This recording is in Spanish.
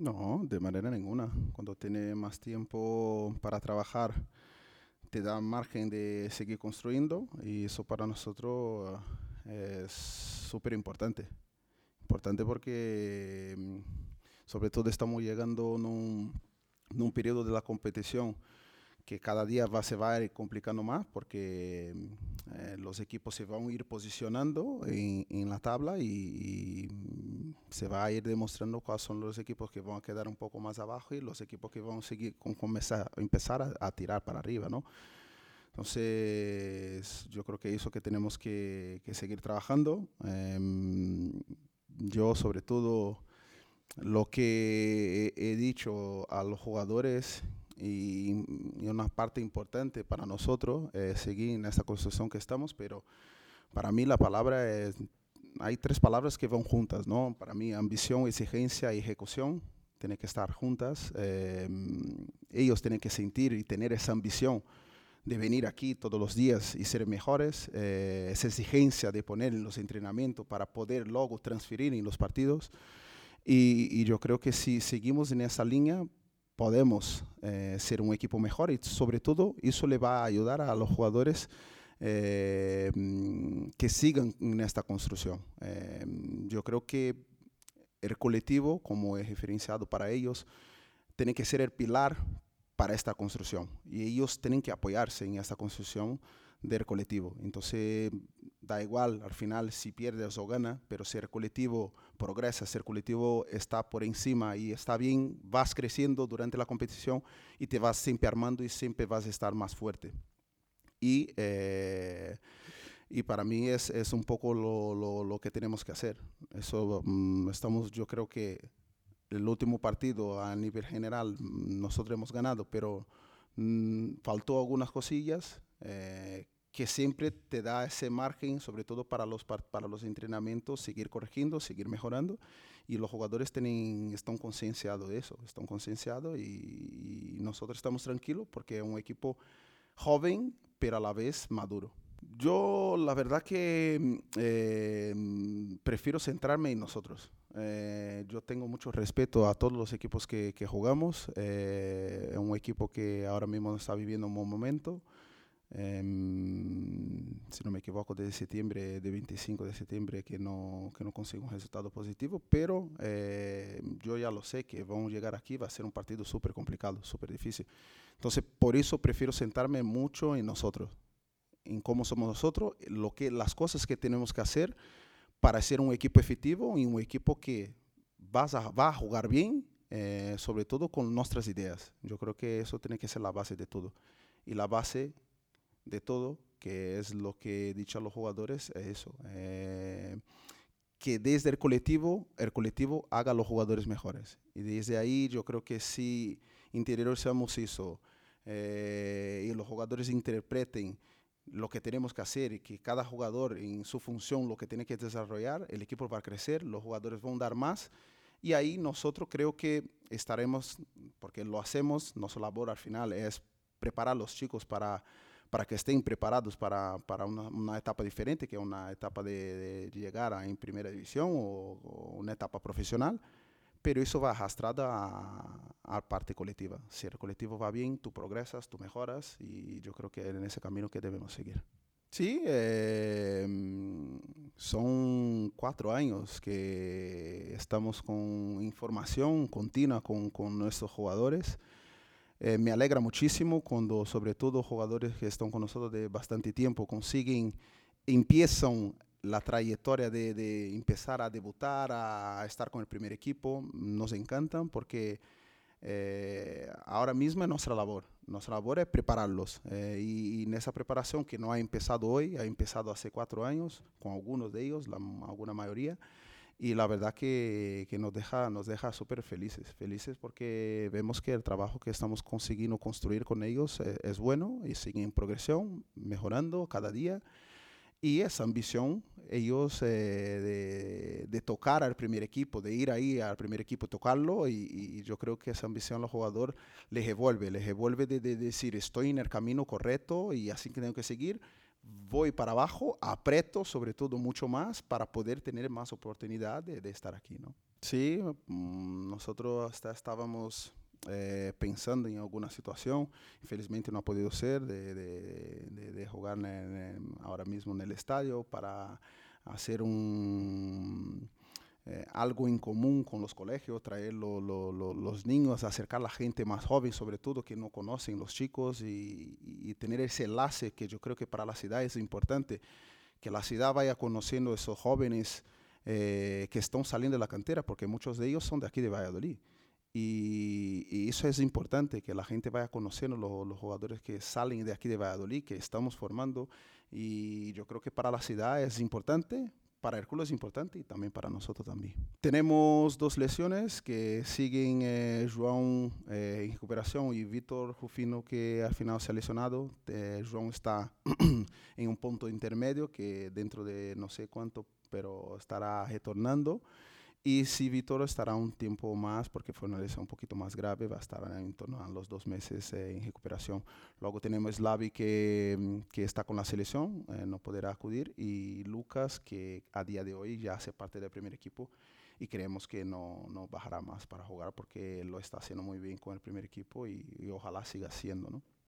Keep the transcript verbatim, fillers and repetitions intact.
No, de manera ninguna. Cuando tiene más tiempo para trabajar, te da margen de seguir construyendo y eso para nosotros eh, es súper importante. Importante porque mm, sobre todo estamos llegando en un, en un periodo de la competición que cada día va, se va a ir complicando más porque mm, eh, los equipos se van a ir posicionando en, en la tabla y, y, mm, se va a ir demostrando cuáles son los equipos que van a quedar un poco más abajo y los equipos que van a seguir con, comenzar, empezar a, a, tirar para arriba, ¿no? Entonces, yo creo que eso que tenemos que, que seguir trabajando. Eh, yo, sobre todo, lo que he, he dicho a los jugadores y, y, una parte importante para nosotros es seguir en esta construcción que estamos, pero para mí la palabra es, hay tres palabras que van juntas, ¿no? Para mí ambición, exigencia y ejecución tienen que estar juntas. Eh, ellos tienen que sentir y tener esa ambición de venir aquí todos los días y ser mejores, eh, esa exigencia de poner en los entrenamientos para poder luego transferir en los partidos. Y, y yo creo que si seguimos en esa línea, podemos eh, ser un equipo mejor y sobre todo eso le va a ayudar a los jugadores eh, que sigan en esta construcción. Eh, yo creo que el colectivo, como he referenciado para ellos, tiene que ser el pilar para esta construcción y ellos tienen que apoyarse en esta construcción del colectivo. Entonces, da igual al final si pierdes o ganas, pero si el colectivo progresa, si el colectivo está por encima y está bien, vas creciendo durante la competición y te vas siempre armando y siempre vas a estar más fuerte. Y, eh, y para mí es, es un poco lo, lo, lo, que tenemos que hacer. Eso um, estamos, yo creo que el último partido a nivel general nosotros hemos ganado, pero mmm, faltó algunas cosillas eh, que siempre te da ese margen, sobre todo para los, para los entrenamientos, seguir corrigiendo, seguir mejorando. Y los jugadores tienen, están concienciados de eso, están concienciados y, y nosotros estamos tranquilos porque es un equipo joven, pero a la vez maduro. Yo la verdad que eh, prefiero centrarme en nosotros. Eh, yo tengo mucho respeto a todos los equipos que, que jugamos. Eh, es un equipo que ahora mismo está viviendo un buen momento. Eh, si no me equivoco, desde septiembre, de veinticinco de septiembre, que no, que no consigo un resultado positivo, pero eh, yo ya lo sé que vamos a llegar aquí, va a ser un partido súper complicado, súper difícil. Entonces, por eso prefiero sentarme mucho en nosotros, en cómo somos nosotros, lo que, las cosas que tenemos que hacer para ser un equipo efectivo y un equipo que vas a, va a jugar bien, eh, sobre todo con nuestras ideas. Yo creo que eso tiene que ser la base de todo. Y la base de todo, que es lo que he dicho a los jugadores, es eso. Eh, que desde el colectivo, el colectivo haga a los jugadores mejores. Y desde ahí yo creo que si interiorizamos eso eh, y los jugadores interpreten lo que tenemos que hacer y que cada jugador en su función lo que tiene que desarrollar, el equipo va a crecer, los jugadores van a dar más y ahí nosotros creo que estaremos, porque lo hacemos, nuestra labor al final es preparar a los chicos para, para que estén preparados para, para una, una etapa diferente, que es una etapa de, de llegar a, en primera división o, o una etapa profesional. Pero eso va arrastrado a, a parte colectiva. Si el colectivo va bien, tú progresas, tú mejoras y yo creo que es en ese camino que debemos seguir. Sí, eh, son cuatro años que estamos con información continua con, con nuestros jugadores. Eh, me alegra muchísimo cuando sobre todo jugadores que están con nosotros de bastante tiempo consiguen, empiezan la trayectoria de, de empezar a debutar, a, a estar con el primer equipo. Nos encantan porque eh, ahora mismo es nuestra labor. Nuestra labor es prepararlos. Eh, y, y en esa preparación que no ha empezado hoy, ha empezado hace cuatro años, con algunos de ellos, la, alguna mayoría. Y la verdad que, que nos deja, nos deja súper felices, felices porque vemos que el trabajo que estamos consiguiendo construir con ellos es, es bueno y sigue en progresión, mejorando cada día. Y esa ambición, ellos eh, de, de tocar al primer equipo, de ir ahí al primer equipo, tocarlo, y, y yo creo que esa ambición al jugador les devuelve, les devuelve de, de decir, estoy en el camino correcto y así que tengo que seguir, voy para abajo, aprieto sobre todo mucho más para poder tener más oportunidad de, de estar aquí, ¿no? Sí, mm, nosotros hasta estábamos eh, pensando en alguna situación, infelizmente no ha podido ser, de, de- de- de jugar en- en- ahora mismo en el estadio para hacer un, eh, algo en común con los colegios, traer lo- lo- lo- los niños, acercar a la gente más joven, sobre todo que no conocen los chicos y, y tener ese enlace que yo creo que para la ciudad es importante, que la ciudad vaya conociendo a esos jóvenes eh, que están saliendo de la cantera, porque muchos de ellos son de aquí de Valladolid. Y, y eso es importante, que la gente vaya conociendo lo- los jugadores que salen de aquí de Valladolid, que estamos formando. Y yo creo que para la ciudad es importante, para el club es importante y también para nosotros también. Tenemos dos lesiones que siguen, eh, João eh, en recuperación y Víctor Rufino, que al final se ha lesionado. Eh, João está en un punto intermedio que dentro de no sé cuánto, pero estará retornando. Y si Víctor estará un tiempo más, porque fue una lesión un poquito más grave, va a estar en torno a los dos meses eh, en recuperación. Luego tenemos Slavi que, mm, que está con la selección, eh, no podrá acudir, y Lucas que a día de hoy ya hace parte del primer equipo y creemos que no, no bajará más para jugar porque lo está haciendo muy bien con el primer equipo y, y ojalá siga haciendo, ¿no?